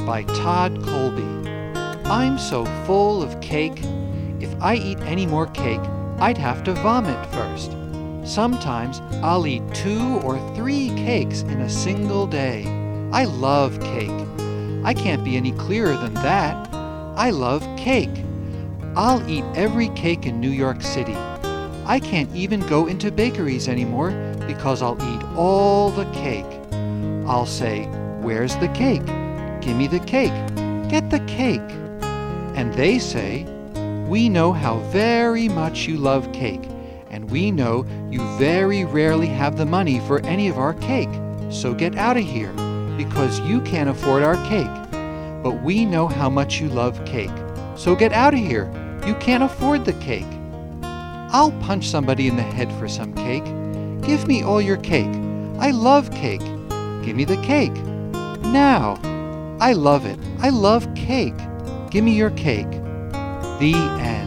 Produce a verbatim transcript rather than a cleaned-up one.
by Todd Colby. I'm so full of cake. If I eat any more cake, I'd have to vomit first. Sometimes I'll eat two or three cakes in a single day. I love cake. I can't be any clearer than that. I love cake. I'll eat every cake in New York City. I can't even go into bakeries anymore because I'll eat all the cake. I'll say, "Where's the cake? Give me the cake. Get the cake." And they say, "We know how very much you love cake, and we know you very rarely have the money for any of our cake, so get out of here, because you can't afford our cake. But we know how much you love cake, so get out of here, you can't afford the cake." I'll punch somebody in the head for some cake. Give me all your cake. I love cake. Give me the cake. Now. I love it. I love cake. Give me your cake. The end.